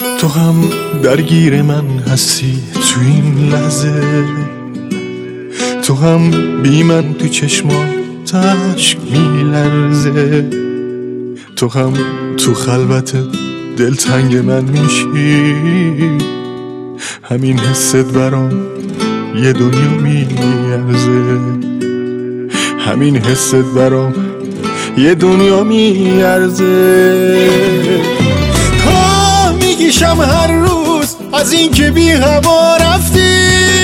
تو هم درگیر من هستی تو این لحظه، تو هم بی من تو چشمات اشک میلرزه، تو هم تو خلوت دلتنگ من میشی، همین حست برام یه دنیا میارزه، همین حست برام یه دنیا میارزه. میگیشم هر روز از این که بی هوا رفتی،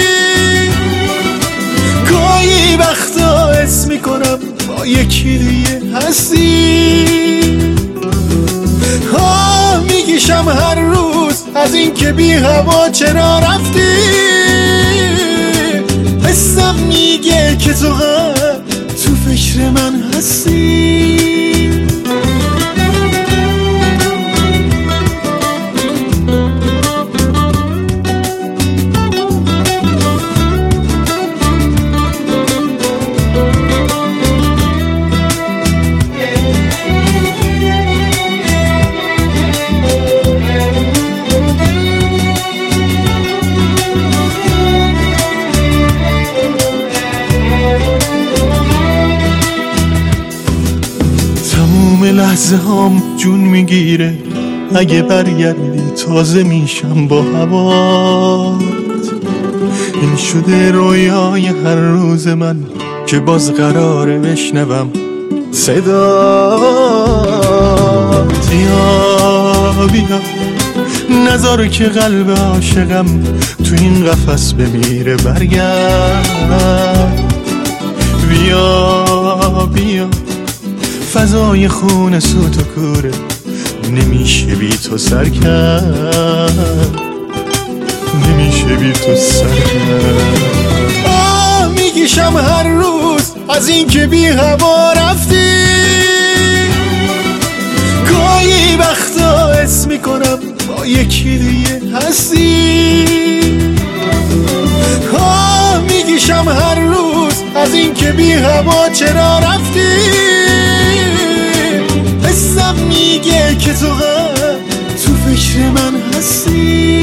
گاهی وقتا حس میکنم با یکی دیگه هستی. میگیشم هر روز از این که بی هوا چرا رفتی، حسم میگه که تو هم تو فکر من هستی. لحظه هام جون میگیره، اگه برگردی تازه میشم با هوات. این شده رویای هر روز من که باز قراره بشنوم صدات. بیا بیا نذار که قلب عاشقم تو این قفس بمیره، برگرد. بیا بیا فضای خون سوت و کوره، نمیشه بی تو سر کرد، نمیشه بی تو سر کرد. میگیشم هر روز از این که بی هوا رفتی، گاهی وقتا حس میکنم با یکی دیگه هستی. میگیشم هر روز از این که بی هوا چرا رفتی، حسم میگه که تو هم تو فکر من هستی.